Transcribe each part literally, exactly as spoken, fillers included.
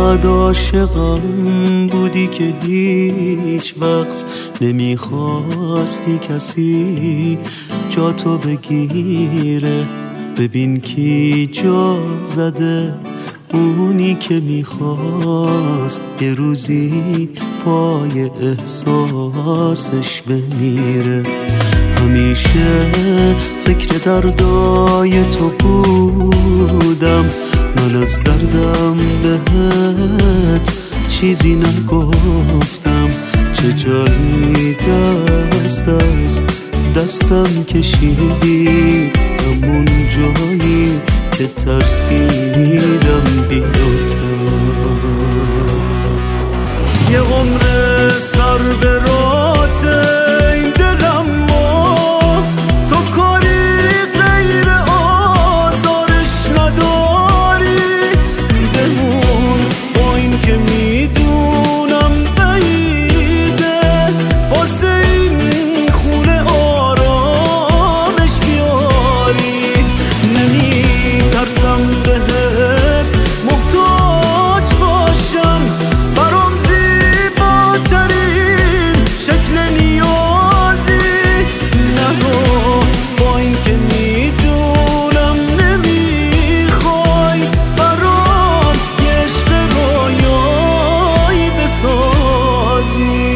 انقدر عاشقم بودی که هیچ وقت نمیخواستی کسی جا تو بگیره. ببین کی جا زده، اونی که میخواست یه روزی پای احساسش بمیره. همیشه فکر دردای تو بودم، من از دردم بهت چیزی نگفتم. چه جایی دست از دستم کشیدی، همون جایی که ترسیدم بیافتم. یه عمر سر به راته این دلم ما، تو کاری غیر آزارش نداری. بمون با این که میدونم بعیده، واسه این خونه آرامش بیاری. نمیترسم بهت محتاج باشم، برام زیباترین شکل نیازی. نرو با این که میدونم نمیخوای، برام یه عشق رویایی بسازی.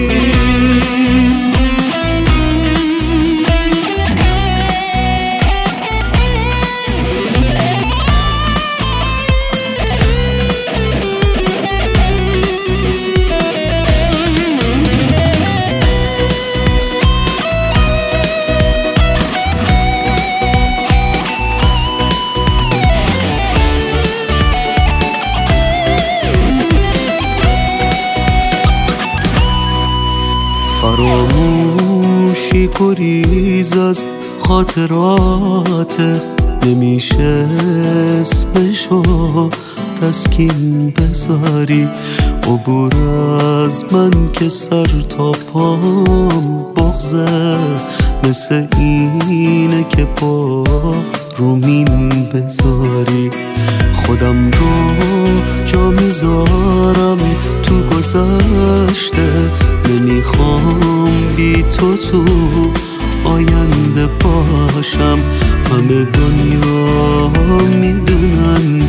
فراموشی گریز از خاطرات، نمیشه اسمشو تسکین بذاری. عبور از من که سر تا پام بغضه، مثل اینه که با رومین بذاری. خودم رو جا میذارم تو گذشته، نمیخوام بی تو تو آینده باشم. همه دنیا میدونن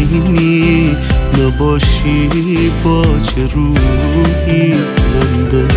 زندگی نباشی با چه روحی زنده